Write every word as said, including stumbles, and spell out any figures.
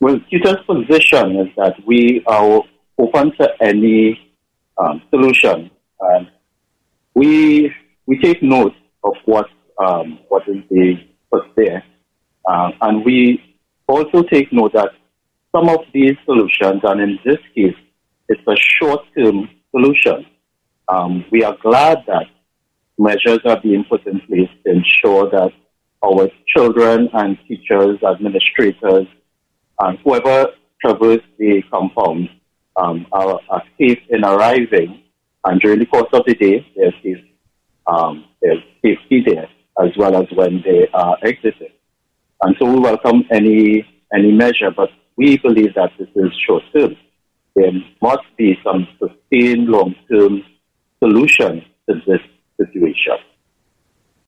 Well, Tuta's position is that we are open to any um, solution. And we we take note of what um, what is being put there, uh, and we also take note that some of these solutions, and in this case, it's a short-term solution. Um, we are glad that measures are being put in place to ensure that our children and teachers, administrators, and whoever traverse the compound um, are, are safe in arriving, and during the course of the day, there's, safe, um, there's safety there, as well as when they are exiting. And so we welcome any any measure, but we believe that this is short-term. There must be some sustained long-term solution to this situation.